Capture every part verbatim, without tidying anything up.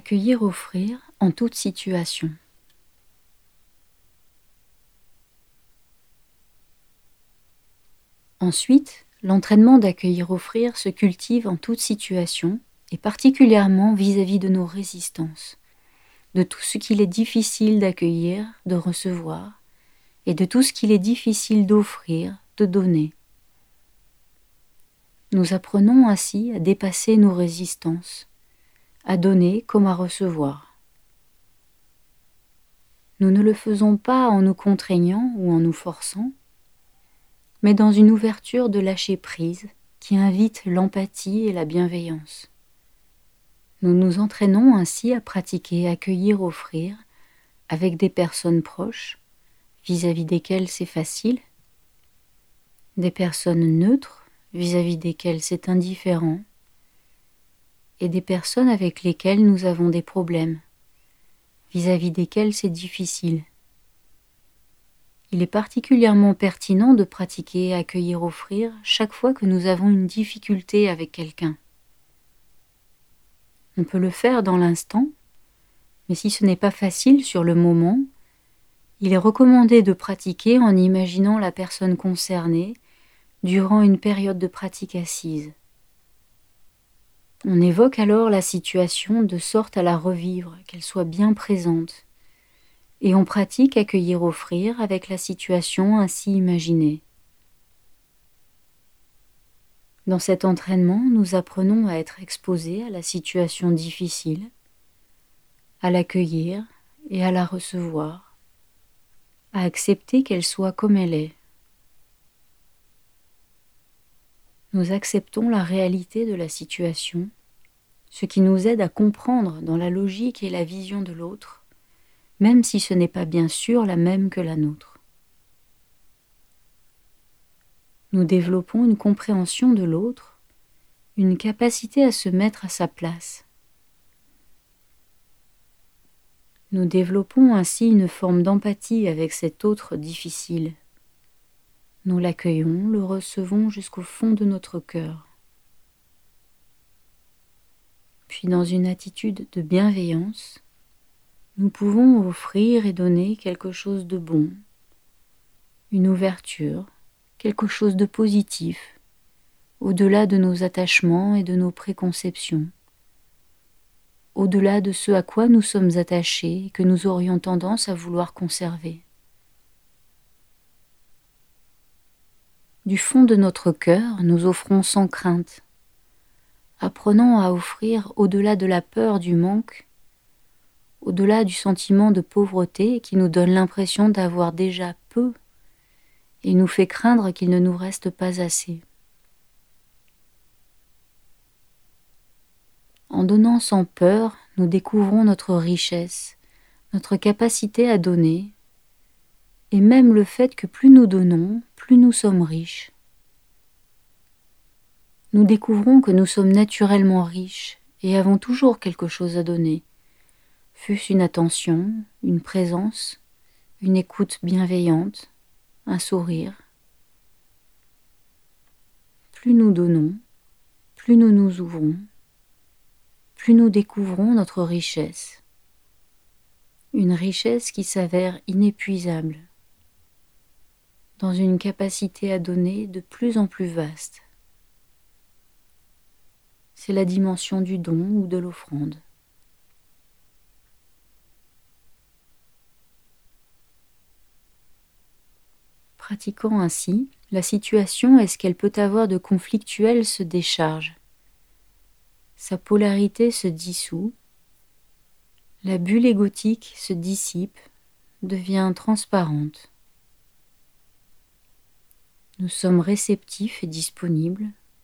Accueillir, offrir en toute situation. Ensuite, l'entraînement d'accueillir, offrir se cultive en toute situation et particulièrement vis-à-vis de nos résistances, de tout ce qu'il est difficile d'accueillir, de recevoir et de tout ce qu'il est difficile d'offrir, de donner. Nous apprenons ainsi à dépasser nos résistances, à donner comme à recevoir. Nous ne le faisons pas en nous contraignant ou en nous forçant, mais dans une ouverture de lâcher prise qui invite l'empathie et la bienveillance. Nous nous entraînons ainsi à pratiquer accueillir, offrir avec des personnes proches, vis-à-vis desquelles c'est facile, des personnes neutres, vis-à-vis desquelles c'est indifférent, et des personnes avec lesquelles nous avons des problèmes, vis-à-vis desquelles c'est difficile. Il est particulièrement pertinent de pratiquer accueillir, offrir chaque fois que nous avons une difficulté avec quelqu'un. On peut le faire dans l'instant, mais si ce n'est pas facile sur le moment, il est recommandé de pratiquer en imaginant la personne concernée durant une période de pratique assise. On évoque alors la situation de sorte à la revivre, qu'elle soit bien présente, et on pratique accueillir, offrir avec la situation ainsi imaginée. Dans cet entraînement, nous apprenons à être exposés à la situation difficile, à l'accueillir et à la recevoir, à accepter qu'elle soit comme elle est. Nous acceptons la réalité de la situation, ce qui nous aide à comprendre dans la logique et la vision de l'autre, même si ce n'est pas bien sûr la même que la nôtre. Nous développons une compréhension de l'autre, une capacité à se mettre à sa place. Nous développons ainsi une forme d'empathie avec cet autre difficile. Nous l'accueillons, le recevons jusqu'au fond de notre cœur. Puis dans une attitude de bienveillance, nous pouvons offrir et donner quelque chose de bon, une ouverture, quelque chose de positif, au-delà de nos attachements et de nos préconceptions, au-delà de ce à quoi nous sommes attachés et que nous aurions tendance à vouloir conserver. Du fond de notre cœur, nous offrons sans crainte, apprenant à offrir au-delà de la peur du manque, au-delà du sentiment de pauvreté qui nous donne l'impression d'avoir déjà peu et nous fait craindre qu'il ne nous reste pas assez. En donnant sans peur, nous découvrons notre richesse, notre capacité à donner, et même le fait que plus nous donnons, plus nous sommes riches. Nous découvrons que nous sommes naturellement riches et avons toujours quelque chose à donner, fût-ce une attention, une présence, une écoute bienveillante, un sourire. Plus nous donnons, plus nous nous ouvrons, plus nous découvrons notre richesse, une richesse qui s'avère inépuisable, dans une capacité à donner de plus en plus vaste. C'est la dimension du don ou de l'offrande. Pratiquant ainsi, la situation est ce qu'elle peut avoir de conflictuel se décharge. Sa polarité se dissout, la bulle égotique se dissipe, devient transparente. Nous sommes réceptifs et disponibles,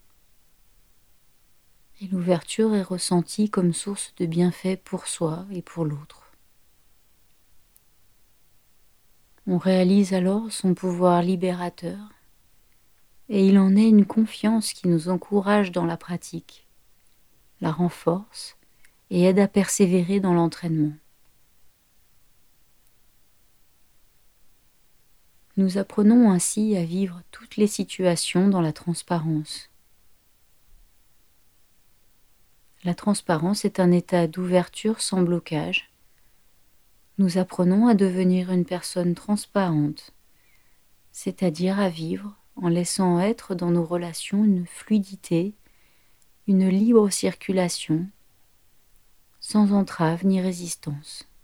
et l'ouverture est ressentie comme source de bienfaits pour soi et pour l'autre. On réalise alors son pouvoir libérateur, et il en est une confiance qui nous encourage dans la pratique, la renforce et aide à persévérer dans l'entraînement. Nous apprenons ainsi à vivre toutes les situations dans la transparence. La transparence est un état d'ouverture sans blocage. Nous apprenons à devenir une personne transparente, c'est-à-dire à vivre en laissant être dans nos relations une fluidité, une libre circulation, sans entrave ni résistance.